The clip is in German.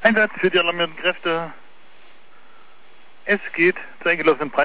Einsatz für die alarmierten Kräfte. Es geht zur eingelaufenen